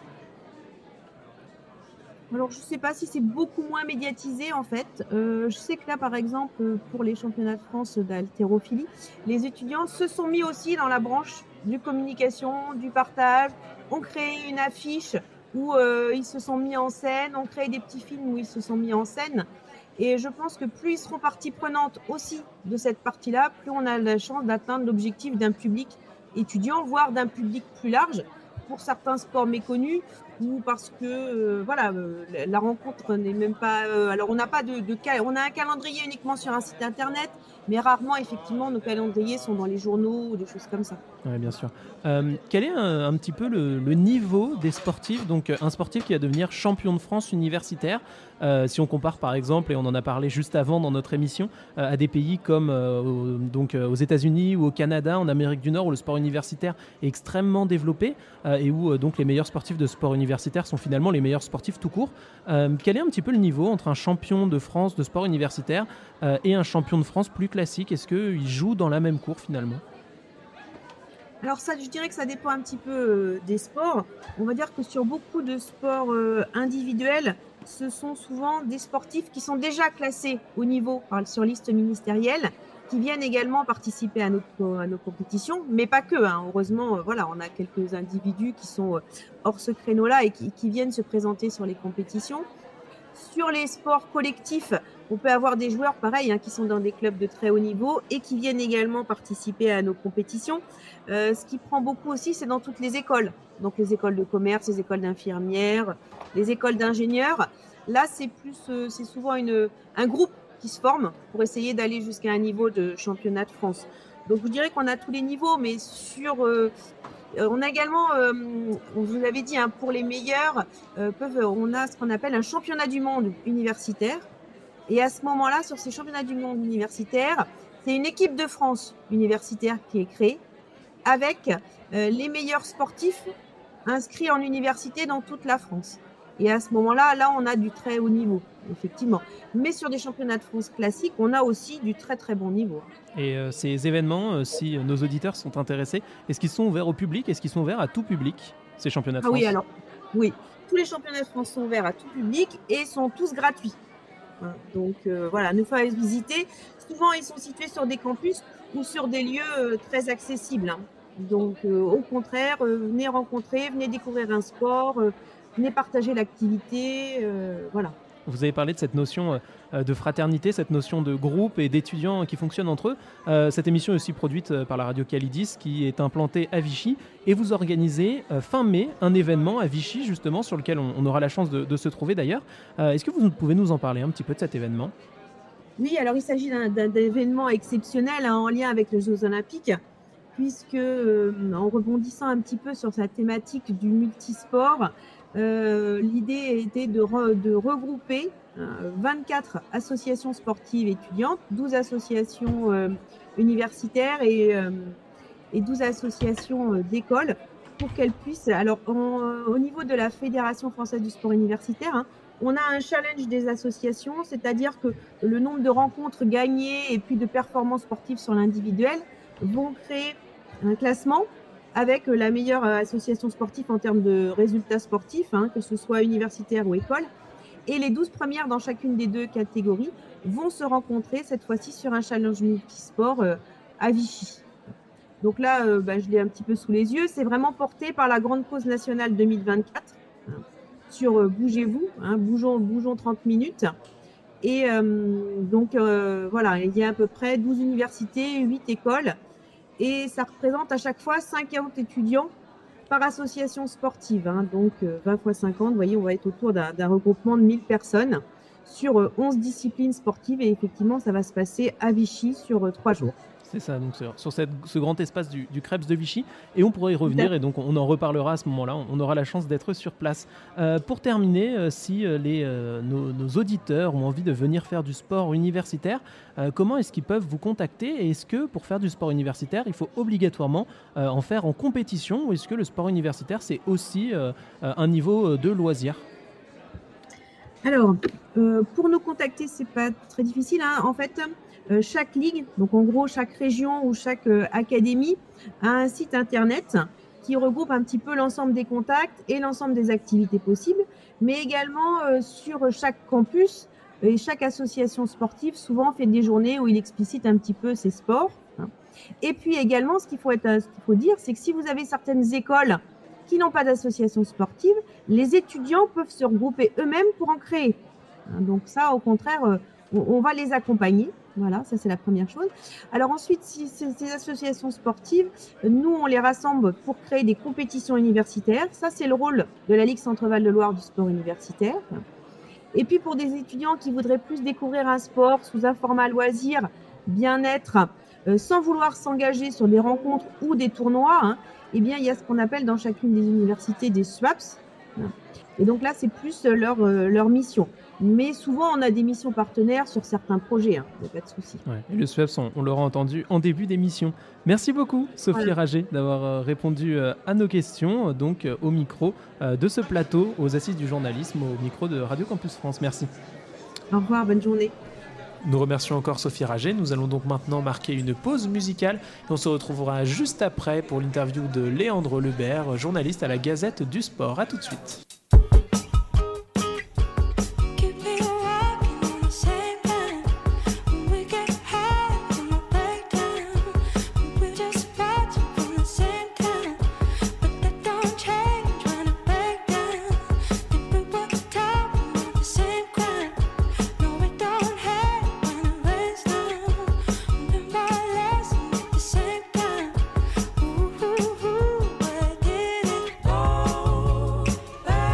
Alors, je ne sais pas si c'est beaucoup moins médiatisé en fait. Je sais que là, par exemple, pour les championnats de France d'haltérophilie, les étudiants se sont mis aussi dans la branche du communication, du partage, ont créé une affiche où ils se sont mis en scène, ont créé des petits films où ils se sont mis en scène. Et je pense que plus ils seront partie prenante aussi de cette partie-là, plus on a la chance d'atteindre l'objectif d'un public étudiant, voire d'un public plus large, pour certains sports méconnus, ou parce que la rencontre n'est même pas. Alors on n'a pas on a un calendrier uniquement sur un site internet, mais rarement effectivement nos calendriers sont dans les journaux ou des choses comme ça. Oui, bien sûr. Quel est un petit peu le niveau des sportifs? Donc un sportif qui va devenir champion de France universitaire, si on compare par exemple, et on en a parlé juste avant dans notre émission, à des pays comme aux États-Unis ou au Canada, en Amérique du Nord, où le sport universitaire est extrêmement développé et où donc les meilleurs sportifs de sport universitaire sont finalement les meilleurs sportifs tout court. Quel est un petit peu le niveau entre un champion de France de sport universitaire et un champion de France plus classique? Est-ce qu'ils jouent dans la même cour finalement? Alors ça, je dirais que ça dépend un petit peu des sports. On va dire que sur beaucoup de sports individuels, ce sont souvent des sportifs qui sont déjà classés au niveau sur liste ministérielle, qui viennent également participer à nos compétitions, mais pas que. Hein. Heureusement, on a quelques individus qui sont hors ce créneau-là et qui viennent se présenter sur les compétitions. Sur les sports collectifs, on peut avoir des joueurs pareils qui sont dans des clubs de très haut niveau et qui viennent également participer à nos compétitions. Ce qui prend beaucoup aussi, c'est dans toutes les écoles. Donc les écoles de commerce, les écoles d'infirmières, les écoles d'ingénieurs. Là, c'est souvent un groupe qui se forment pour essayer d'aller jusqu'à un niveau de championnat de France. Donc je dirais qu'on a tous les niveaux, mais on a également, on vous l'avait dit, pour les meilleurs, on a ce qu'on appelle un championnat du monde universitaire. Et à ce moment-là, sur ces championnats du monde universitaire, c'est une équipe de France universitaire qui est créée avec les meilleurs sportifs inscrits en université dans toute la France. Et à ce moment-là, on a du très haut niveau, effectivement. Mais sur des championnats de France classiques, on a aussi du très très bon niveau. Et ces événements, si nos auditeurs sont intéressés, est-ce qu'ils sont ouverts au public? Est-ce qu'ils sont ouverts à tout public, ces championnats de France? Oui, tous les championnats de France sont ouverts à tout public et sont tous gratuits. Donc nous faire visiter. Souvent, ils sont situés sur des campus ou sur des lieux très accessibles. Donc, au contraire, venez rencontrer, venez découvrir un sport, venez partager l'activité, voilà. Vous avez parlé de cette notion de fraternité, cette notion de groupe et d'étudiants qui fonctionnent entre eux. Cette émission est aussi produite par la radio Calidis qui est implantée à Vichy et vous organisez fin mai un événement à Vichy justement sur lequel on aura la chance de se trouver d'ailleurs. Est-ce que vous pouvez nous en parler un petit peu de cet événement? Oui, alors il s'agit d'un événement exceptionnel en lien avec les Jeux Olympiques puisque en rebondissant un petit peu sur sa thématique du multisport, l'idée était de regrouper 24 associations sportives étudiantes, 12 associations universitaires et 12 associations d'écoles pour qu'elles puissent... Alors, au niveau de la Fédération française du sport universitaire, on a un challenge des associations, c'est-à-dire que le nombre de rencontres gagnées et puis de performances sportives sur l'individuel vont créer un classement avec la meilleure association sportive en termes de résultats sportifs, que ce soit universitaire ou école. Et les 12 premières dans chacune des deux catégories vont se rencontrer cette fois-ci sur un challenge multisport à Vichy. Donc là, je l'ai un petit peu sous les yeux. C'est vraiment porté par la Grande Cause nationale 2024 sur Bougez-vous, bougeons 30 minutes. Et il y a à peu près 12 universités, 8 écoles. Et ça représente à chaque fois 50 étudiants par association sportive. Donc 20 x 50, vous voyez, on va être autour d'un regroupement de 1000 personnes sur 11 disciplines sportives et effectivement, ça va se passer à Vichy sur 3 jours. C'est ça, donc sur ce grand espace du Krebs de Vichy. Et on pourrait y revenir, et donc on en reparlera à ce moment-là. On aura la chance d'être sur place. Pour terminer, si nos auditeurs ont envie de venir faire du sport universitaire, comment est-ce qu'ils peuvent vous contacter? Et est-ce que pour faire du sport universitaire, il faut obligatoirement en faire en compétition? Ou est-ce que le sport universitaire, c'est aussi un niveau de loisir? Alors, pour nous contacter, c'est pas très difficile, hein. En fait, chaque ligue, donc en gros chaque région ou chaque académie a un site internet qui regroupe un petit peu l'ensemble des contacts et l'ensemble des activités possibles, mais également sur chaque campus et chaque association sportive souvent fait des journées où il explicite un petit peu ses sports, hein. Et puis également, ce qu'il faut dire, c'est que si vous avez certaines écoles qui n'ont pas d'association sportive, les étudiants peuvent se regrouper eux-mêmes pour en créer. Donc ça, au contraire, on va les accompagner. Voilà, ça c'est la première chose. Alors ensuite, si ces associations sportives, nous on les rassemble pour créer des compétitions universitaires. Ça c'est le rôle de la Ligue Centre-Val de Loire du sport universitaire. Et puis pour des étudiants qui voudraient plus découvrir un sport sous un format loisir, bien-être, sans vouloir s'engager sur des rencontres ou des tournois, hein, eh bien il y a ce qu'on appelle dans chacune des universités des SWAPs. Et donc là c'est plus leur mission. Mais souvent, on a des missions partenaires sur certains projets, hein. Il n'y a pas de souci. Ouais. Et le SWAPS, on l'aura entendu en début d'émission. Merci beaucoup, Sophie Rager, d'avoir répondu à nos questions, donc au micro de ce plateau, aux Assises du journalisme, au micro de Radio Campus France. Merci. Au revoir, bonne journée. Nous remercions encore Sophie Rager. Nous allons donc maintenant marquer une pause musicale. Et on se retrouvera juste après pour l'interview de Léandre Lebert, journaliste à la Gazette du Sport. À tout de suite. Oh,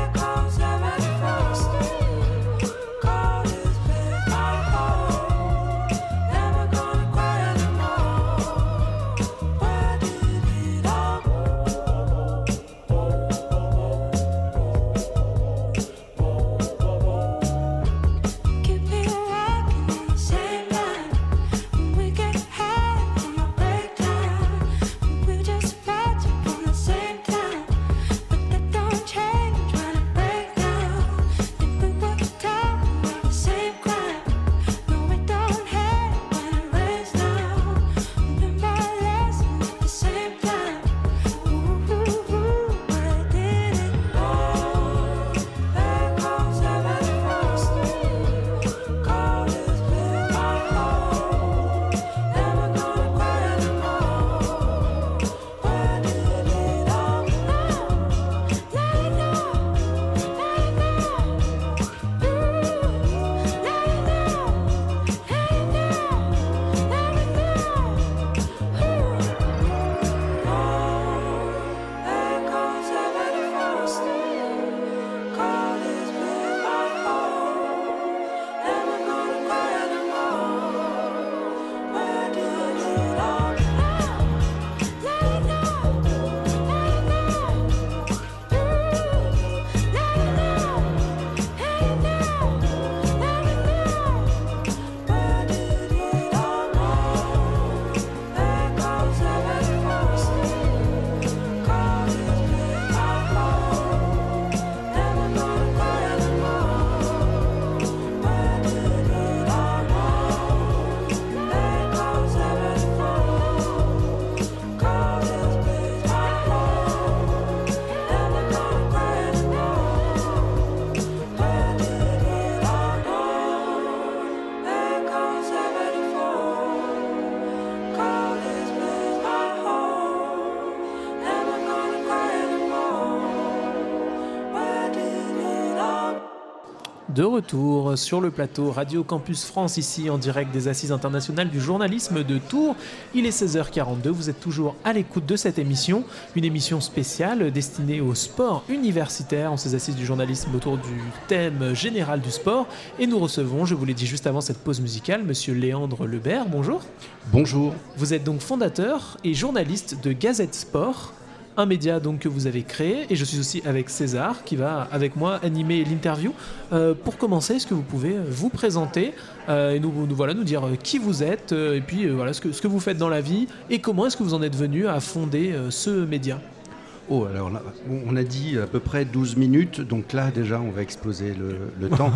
De retour sur le plateau Radio Campus France, ici en direct des Assises internationales du journalisme de Tours. Il est 16h42, vous êtes toujours à l'écoute de cette émission, une émission spéciale destinée au sport universitaire, en ces Assises du journalisme autour du thème général du sport. Et nous recevons, je vous l'ai dit juste avant cette pause musicale, monsieur Léandre Lebert, bonjour. Bonjour. Vous êtes donc fondateur et journaliste de Gazette Sport, un média donc que vous avez créé, et je suis aussi avec César qui va avec moi animer l'interview. Pour commencer, est-ce que vous pouvez vous présenter et nous dire qui vous êtes et puis voilà ce que vous faites dans la vie et comment est-ce que vous en êtes venu à fonder ce média? Oh, alors là, on a dit à peu près 12 minutes, donc là déjà on va exploser le temps.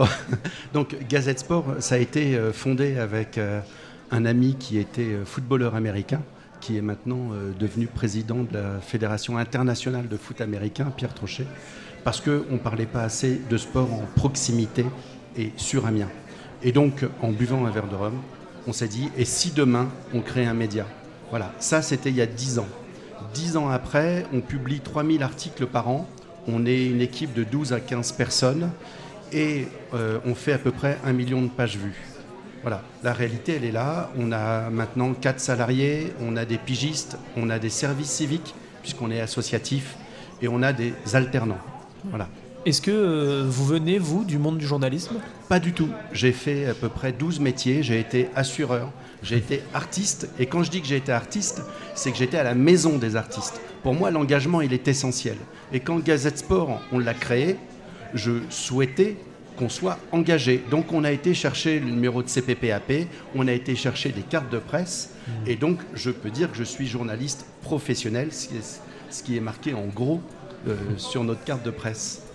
Donc Gazette Sport, ça a été fondé avec un ami qui était footballeur américain, qui est maintenant devenu président de la Fédération internationale de foot américain, Pierre Trochet, parce qu'on ne parlait pas assez de sport en proximité et sur Amiens. Et donc, en buvant un verre de rhum, on s'est dit, et si demain, on crée un média? Voilà, ça c'était il y a 10 ans. 10 ans après, on publie 3000 articles par an, on est une équipe de 12 à 15 personnes, et on fait à peu près 1 million de pages vues. Voilà, la réalité, elle est là. On a maintenant 4 salariés, on a des pigistes, on a des services civiques, puisqu'on est associatif, et on a des alternants. Voilà. Est-ce que vous venez, vous, du monde du journalisme? Pas du tout. J'ai fait à peu près 12 métiers. J'ai été assureur, j'ai été artiste. Et quand je dis que j'ai été artiste, c'est que j'étais à la maison des artistes. Pour moi, l'engagement, il est essentiel. Et quand Gazette Sport, on l'a créé, je souhaitais qu'on soit engagé. Donc on a été chercher le numéro de CPPAP, on a été chercher des cartes de presse, et donc je peux dire que je suis journaliste professionnel, ce qui est marqué en gros sur notre carte de presse.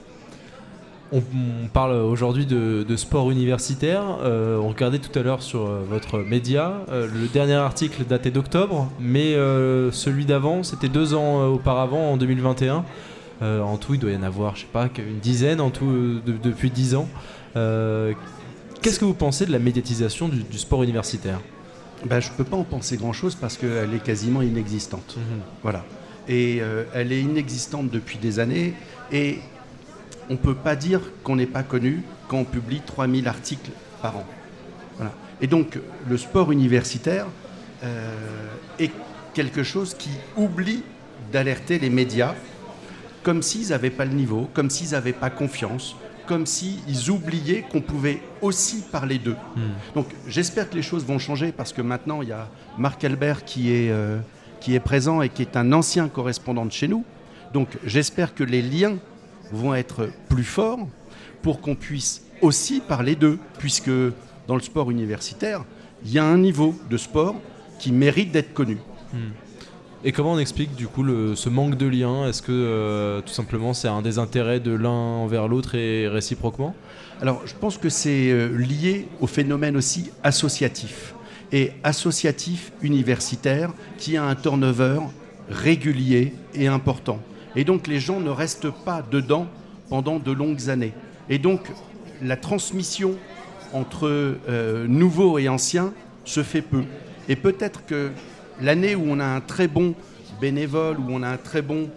On parle aujourd'hui de sport universitaire. On regardait tout à l'heure sur votre média. Le dernier article datait d'octobre, mais celui d'avant, c'était 2 ans auparavant, en 2021. En tout, il doit y en avoir, je sais pas, une dizaine en tout depuis 10 ans. Qu'est-ce que vous pensez de la médiatisation du sport universitaire? Je ne peux pas en penser grand-chose parce qu'elle est quasiment inexistante. Voilà. Et elle est inexistante depuis des années. Et on ne peut pas dire qu'on n'est pas connu quand on publie 3000 articles par an. Voilà. Et donc, le sport universitaire est quelque chose qui oublie d'alerter les médias, comme s'ils n'avaient pas le niveau, comme s'ils n'avaient pas confiance, comme s'ils oubliaient qu'on pouvait aussi parler d'eux. Donc j'espère que les choses vont changer, parce que maintenant il y a Marc Albert qui est présent et qui est un ancien correspondant de chez nous. Donc j'espère que les liens vont être plus forts pour qu'on puisse aussi parler d'eux, puisque dans le sport universitaire, il y a un niveau de sport qui mérite d'être connu. Et comment on explique du coup ce manque de lien? Est-ce que tout simplement c'est un désintérêt de l'un envers l'autre et réciproquement? Alors je pense que c'est lié au phénomène aussi associatif. Et associatif universitaire qui a un turnover régulier et important. Et donc les gens ne restent pas dedans pendant de longues années. Et donc la transmission entre nouveaux et anciens se fait peu. Et peut-être que l'année où on a un très bon bénévole, où on a un très bon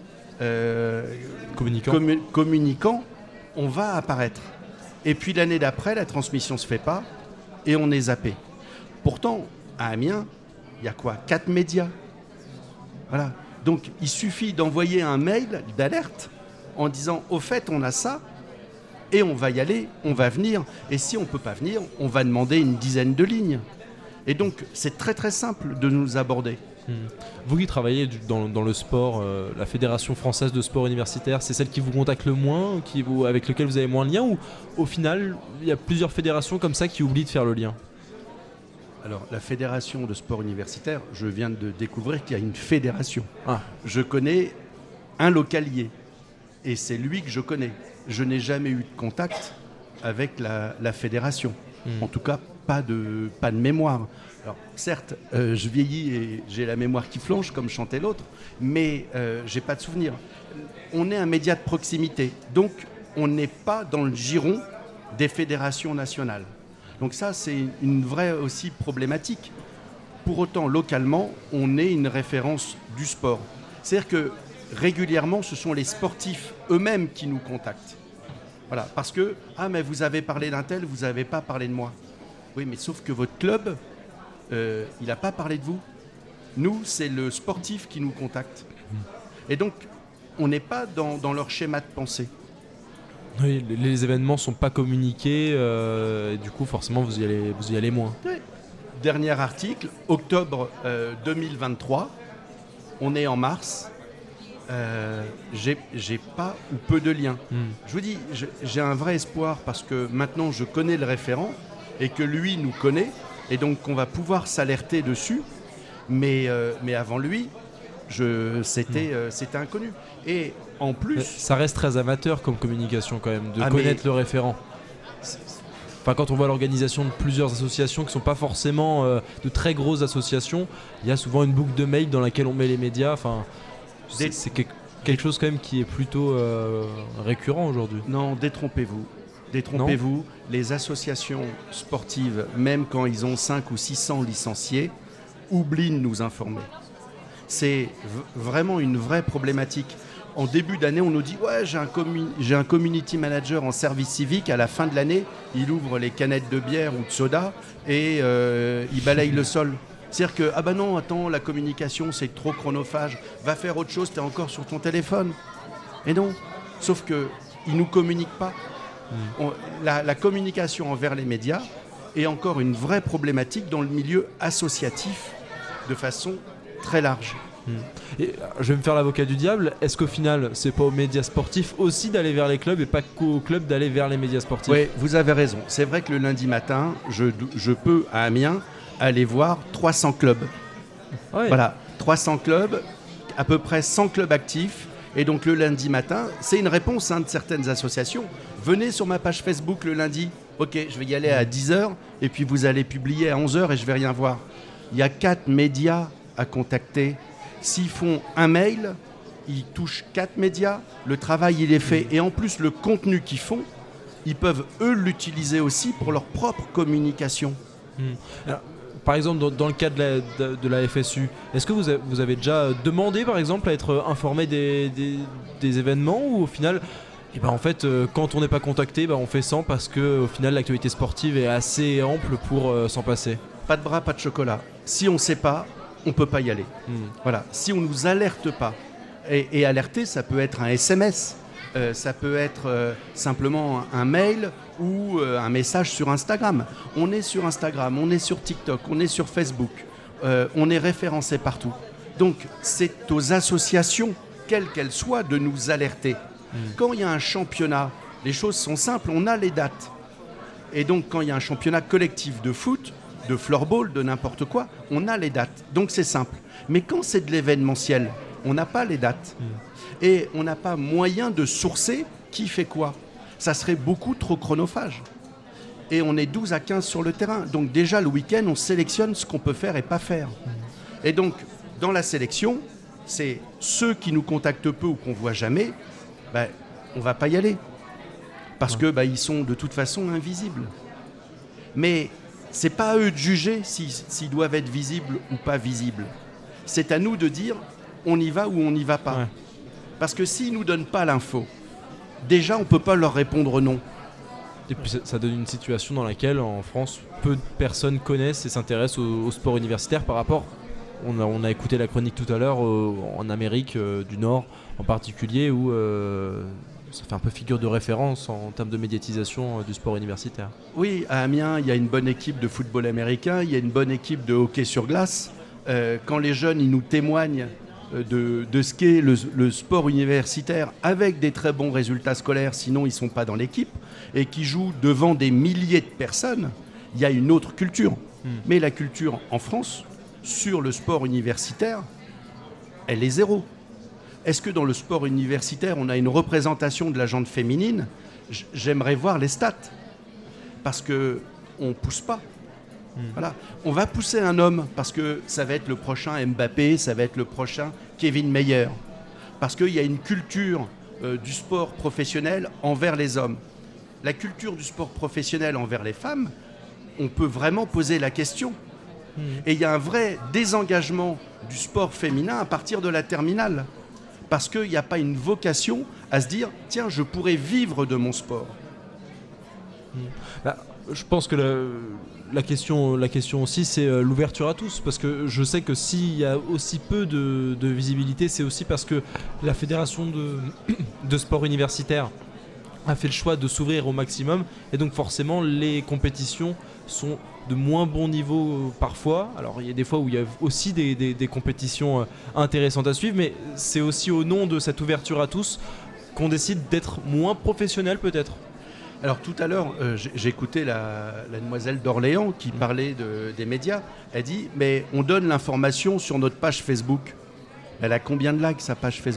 communicant, on va apparaître. Et puis l'année d'après, la transmission ne se fait pas et on est zappé. Pourtant, à Amiens, il y a quoi? 4 médias. Voilà. Donc il suffit d'envoyer un mail d'alerte en disant « Au fait, on a ça » et on va y aller, on va venir. Et si on ne peut pas venir, on va demander une dizaine de lignes. Et donc, c'est très très simple de nous aborder. Vous qui travaillez dans le sport, la Fédération française de sport universitaire, c'est celle qui vous contacte le moins, avec laquelle vous avez moins de lien, ou au final, il y a plusieurs fédérations comme ça qui oublient de faire le lien? Alors, la Fédération de sport universitaire, je viens de découvrir qu'il y a une fédération. Je connais un localier, et c'est lui que je connais. Je n'ai jamais eu de contact avec la fédération. En tout cas, pas de mémoire. Alors, certes, je vieillis et j'ai la mémoire qui flanche, comme chantait l'autre, mais j'ai pas de souvenir. On est un média de proximité, donc on n'est pas dans le giron des fédérations nationales. Donc ça, c'est une vraie aussi problématique. Pour autant, localement, on est une référence du sport. C'est-à-dire que régulièrement, ce sont les sportifs eux-mêmes qui nous contactent. Voilà, parce que, mais vous avez parlé d'un tel, vous n'avez pas parlé de moi. Oui, mais sauf que votre club, il n'a pas parlé de vous. Nous, c'est le sportif qui nous contacte. Et donc, on n'est pas dans leur schéma de pensée. Oui, les événements ne sont pas communiqués, et du coup, forcément, vous y allez moins. Oui. Dernier article, octobre 2023, on est en mars. J'ai pas ou peu de liens. Je vous dis, j'ai un vrai espoir parce que maintenant je connais le référent et que lui nous connaît et donc on va pouvoir s'alerter dessus. Mais avant lui, c'était inconnu. Et en plus, ça reste très amateur comme communication quand même de connaître le référent. Enfin, quand on voit l'organisation de plusieurs associations qui ne sont pas forcément de très grosses associations, il y a souvent une boucle de mail dans laquelle on met les médias. Enfin, c'est quelque chose quand même qui est plutôt récurrent aujourd'hui. Non, détrompez-vous. Détrompez-vous. Les associations sportives, même quand ils ont 5 ou 600 licenciés, oublient de nous informer. C'est vraiment une vraie problématique. En début d'année, on nous dit « Ouais, j'ai un community manager en service civique. À la fin de l'année, il ouvre les canettes de bière ou de soda et il balaye le sol. » C'est-à-dire que « Ah bah non, attends, la communication, c'est trop chronophage. Va faire autre chose, t'es encore sur ton téléphone. » Et non, sauf qu'ils ne nous communiquent pas. La communication envers les médias est encore une vraie problématique dans le milieu associatif de façon très large. Et je vais me faire l'avocat du diable. Est-ce qu'au final, c'est pas aux médias sportifs aussi d'aller vers les clubs et pas qu'aux clubs d'aller vers les médias sportifs? Oui, vous avez raison. C'est vrai que le lundi matin, je peux à Amiens aller voir 300 clubs. Ouais. Voilà, 300 clubs, à peu près 100 clubs actifs. Et donc le lundi matin, c'est une réponse de certaines associations. Venez sur ma page Facebook le lundi. Ok, je vais y aller à 10h et puis vous allez publier à 11h et je vais rien voir. Il y a 4 médias à contacter. S'ils font un mail, ils touchent 4 médias, le travail il est fait. Et en plus, le contenu qu'ils font, ils peuvent eux l'utiliser aussi pour leur propre communication. Alors, par exemple, dans le cas de la FSU, est-ce que vous avez déjà demandé par exemple à être informé des événements ou au final, en fait, quand on n'est pas contacté, on fait sans parce qu'au final l'actualité sportive est assez ample pour s'en passer? Pas de bras, pas de chocolat. Si on ne sait pas, on ne peut pas y aller. Voilà. Si on ne nous alerte pas, et alerter, ça peut être un SMS, ça peut être simplement un mail ou un message sur Instagram. On est sur Instagram, on est sur TikTok, on est sur Facebook, on est référencé partout. Donc c'est aux associations, quelles qu'elles soient, de nous alerter. Quand il y a un championnat, les choses sont simples, on a les dates. Et donc quand il y a un championnat collectif de foot, de floorball, de n'importe quoi, on a les dates. Donc c'est simple. Mais quand c'est de l'événementiel, on n'a pas les dates. Et on n'a pas moyen de sourcer qui fait quoi. Ça serait beaucoup trop chronophage. Et on est 12 à 15 sur le terrain. Donc déjà, le week-end, on sélectionne ce qu'on peut faire et pas faire. Et donc, dans la sélection, c'est ceux qui nous contactent peu ou qu'on voit jamais, on ne va pas y aller. Parce que ils sont de toute façon invisibles. Mais c'est pas à eux de juger s'ils doivent être visibles ou pas visibles. C'est à nous de dire on y va ou on n'y va pas. Ouais. Parce que s'ils ne nous donnent pas l'info, déjà on ne peut pas leur répondre non. Et puis ça donne une situation dans laquelle en France peu de personnes connaissent et s'intéressent au sport universitaire par rapport, on a écouté la chronique tout à l'heure, en Amérique du Nord en particulier où ça fait un peu figure de référence en termes de médiatisation du sport universitaire. Oui, à Amiens, il y a une bonne équipe de football américain, il y a une bonne équipe de hockey sur glace. Quand les jeunes ils nous témoignent de ce qu'est le sport universitaire avec des très bons résultats scolaires, sinon ils ne sont pas dans l'équipe, et qui jouent devant des milliers de personnes, il y a une autre culture. Mais la culture en France, sur le sport universitaire, elle est zéro. Est-ce que dans le sport universitaire, on a une représentation de la gente féminine? J'aimerais voir les stats. Parce qu'on ne pousse pas. Voilà. On va pousser un homme parce que ça va être le prochain Mbappé, ça va être le prochain Kevin Meyer. Parce qu'il y a une culture du sport professionnel envers les hommes. La culture du sport professionnel envers les femmes, on peut vraiment poser la question. Et il y a un vrai désengagement du sport féminin à partir de la terminale. Parce qu'il n'y a pas une vocation à se dire « Tiens, je pourrais vivre de mon sport ». Je pense que la question aussi, c'est l'ouverture à tous. Parce que je sais que s'il y a aussi peu de visibilité, c'est aussi parce que la fédération de sport universitaire a fait le choix de s'ouvrir au maximum. Et donc forcément, les compétitions sont de moins bon niveau parfois. Alors il y a des fois où il y a aussi des compétitions intéressantes à suivre. Mais c'est aussi au nom de cette ouverture à tous qu'on décide d'être moins professionnel peut-être. Alors tout à l'heure, j'écoutais la demoiselle d'Orléans qui parlait des médias. Elle dit, mais on donne l'information sur notre page Facebook. Elle a combien de likes sa page Facebook ?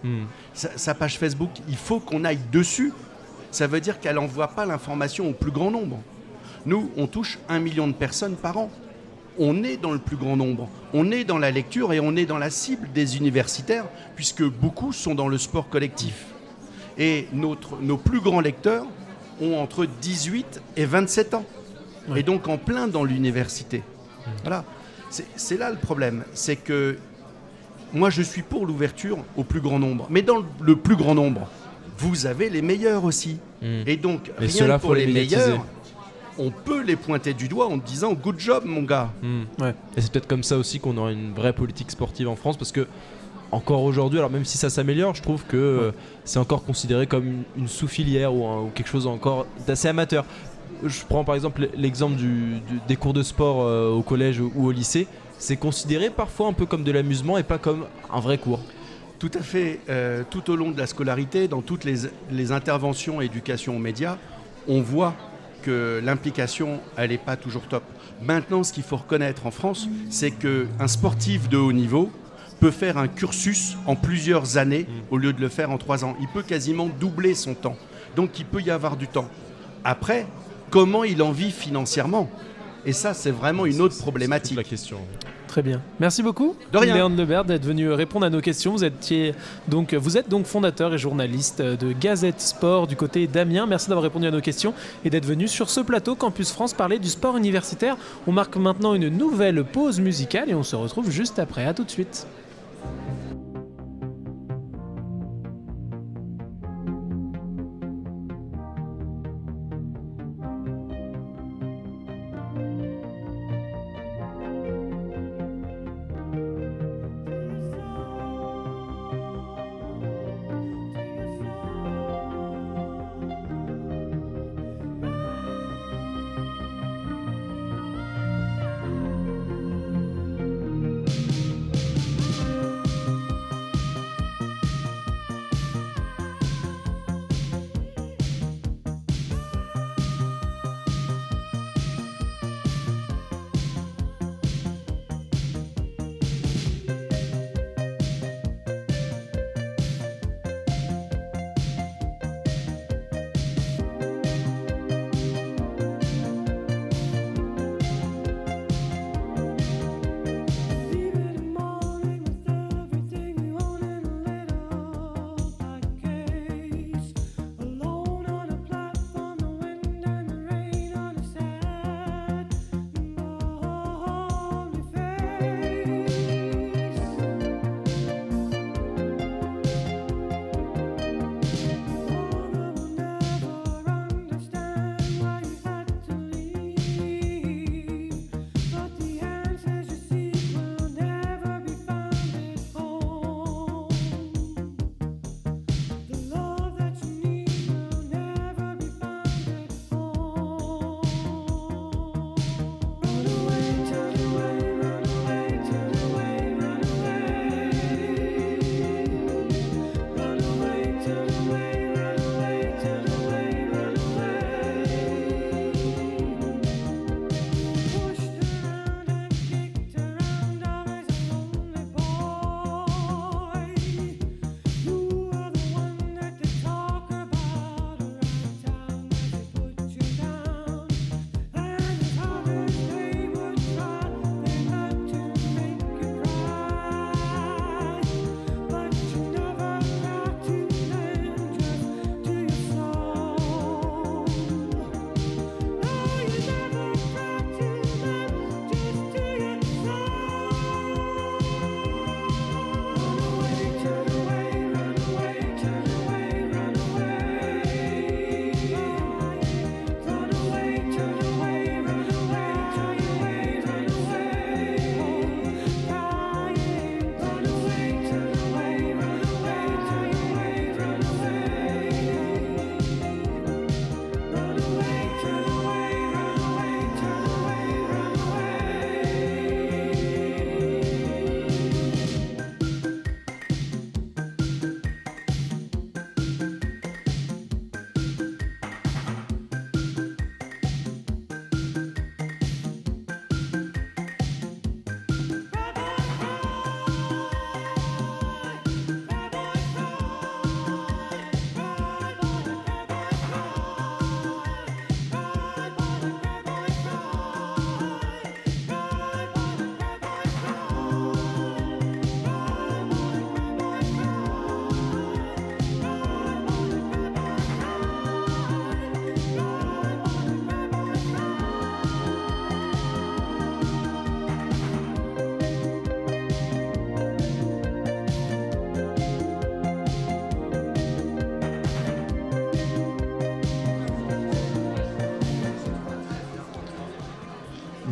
Sa page Facebook, il faut qu'on aille dessus. Ça veut dire qu'elle n'envoie pas l'information au plus grand nombre. Nous, on touche 1 million de personnes par an. On est dans le plus grand nombre. On est dans la lecture et on est dans la cible des universitaires, puisque beaucoup sont dans le sport collectif. Et nos plus grands lecteurs ont entre 18 et 27 ans. Oui. Et donc en plein dans l'université. Voilà. C'est là le problème. C'est que moi, je suis pour l'ouverture au plus grand nombre. Mais dans le plus grand nombre, vous avez les meilleurs aussi. Et donc, rien que pour les meilleurs, on peut les pointer du doigt en disant « good job, mon gars ». Ouais. Et c'est peut-être comme ça aussi qu'on aura une vraie politique sportive en France, parce que encore aujourd'hui, alors même si ça s'améliore, je trouve que c'est encore considéré comme une sous-filière ou quelque chose encore d'assez amateur. Je prends par exemple l'exemple des cours de sport au collège ou au lycée. C'est considéré parfois un peu comme de l'amusement et pas comme un vrai cours. Tout à fait. Tout au long de la scolarité, dans toutes les interventions éducation aux médias, on voit que l'implication, elle n'est pas toujours top. Maintenant, ce qu'il faut reconnaître en France, c'est qu'un sportif de haut niveau peut faire un cursus en plusieurs années au lieu de le faire en 3 ans. Il peut quasiment doubler son temps. Donc, il peut y avoir du temps. Après, comment il en vit financièrement ? Et ça, c'est vraiment une autre problématique. C'est la question. Très bien. Merci beaucoup, Léandre Lebert, d'être venu répondre à nos questions. Vous êtes donc fondateur et journaliste de Gazette Sport du côté d'Amiens. Merci d'avoir répondu à nos questions et d'être venu sur ce plateau Campus France parler du sport universitaire. On marque maintenant une nouvelle pause musicale et on se retrouve juste après. À tout de suite.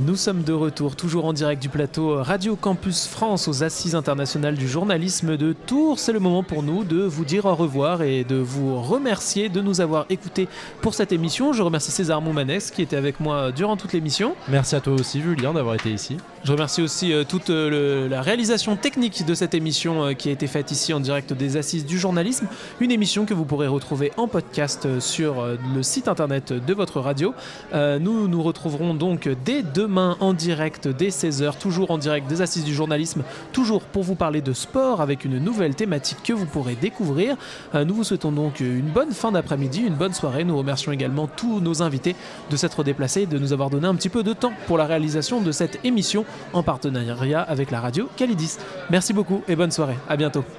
Nous sommes de retour, toujours en direct du plateau Radio Campus France aux Assises internationales du journalisme de Tours. C'est le moment pour nous de vous dire au revoir et de vous remercier de nous avoir écoutés pour cette émission. Je remercie César Moumanès qui était avec moi durant toute l'émission. Merci à toi aussi Julien d'avoir été ici. Je remercie aussi toute la réalisation technique de cette émission qui a été faite ici en direct des Assises du journalisme. Une émission que vous pourrez retrouver en podcast sur le site internet de votre radio. Nous nous retrouverons donc dès demain en direct dès 16h, toujours en direct des Assises du journalisme, toujours pour vous parler de sport avec une nouvelle thématique que vous pourrez découvrir. Nous vous souhaitons donc une bonne fin d'après-midi, une bonne soirée. Nous remercions également tous nos invités de s'être déplacés et de nous avoir donné un petit peu de temps pour la réalisation de cette émission en partenariat avec la radio Calidis. Merci beaucoup et bonne soirée. À bientôt.